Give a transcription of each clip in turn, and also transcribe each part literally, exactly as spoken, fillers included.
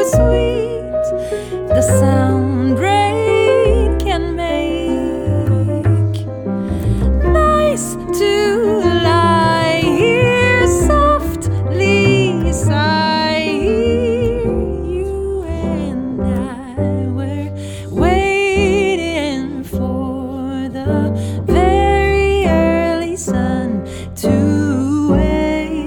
sweet the sound rain can make. Nice to lie here softly sigh. You and I were waiting for the very early sun to wake.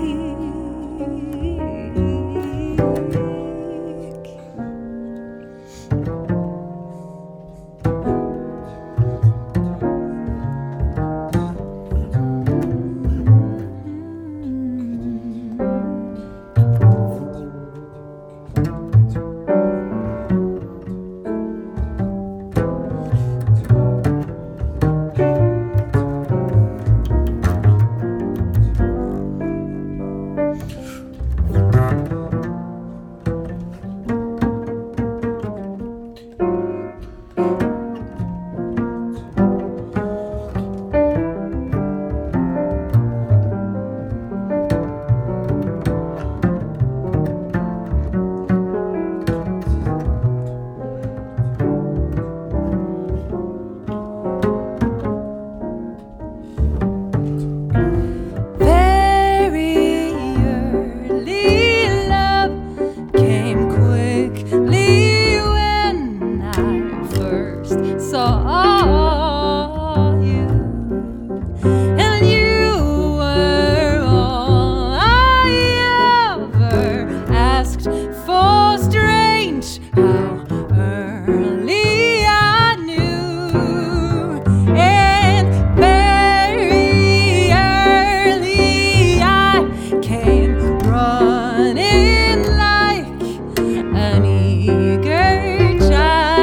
Saw you, and you were all I ever asked for. Strange how early I knew, and very early I came running like an eager child.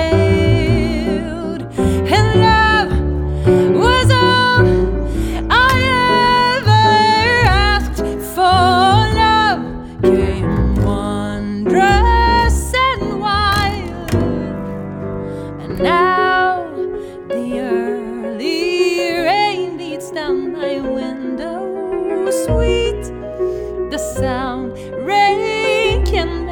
Now the early rain beats down my window. Sweet the sound rain can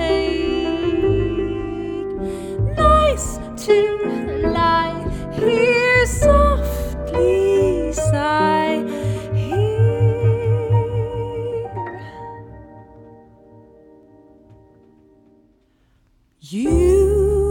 make. Nice to lie here softly sigh here. You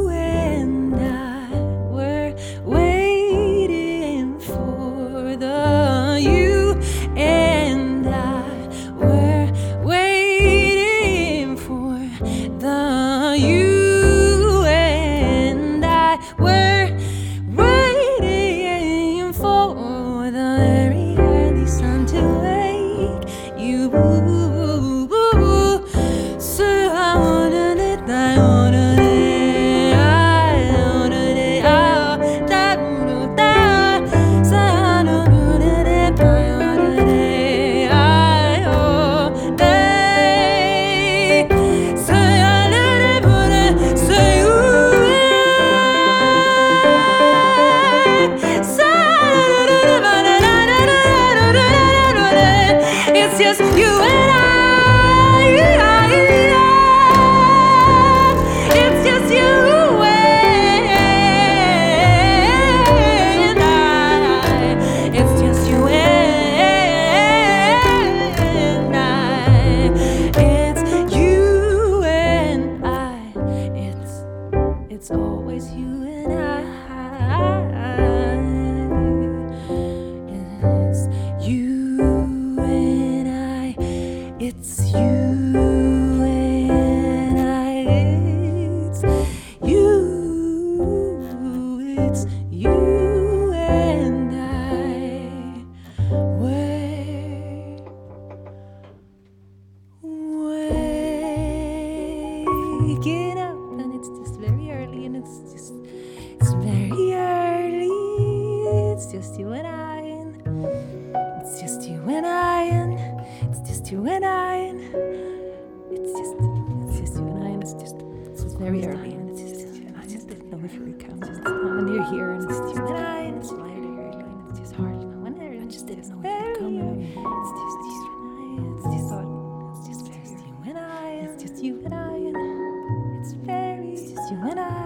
just you and I, it's just you and I, it's just you and I, it's you and I, it's, it's always you and I, it's you. It's you and I, it's you, it's you and I, we're waking up and it's just very early and it's just, it's very early, it's just you and I, and it's just you and I, and it's just you and I, and it's just, it's just you and I, and it's just, it's just very early, and it's just you and I, I just didn't know if you would come, just when you're here, and it's just you and I, and it's very early, and it's just hard, you know, when there, I just didn't know if you would come, and it's just you and I, it's just, it's just you and I, it's just you and I, and it's just you and I.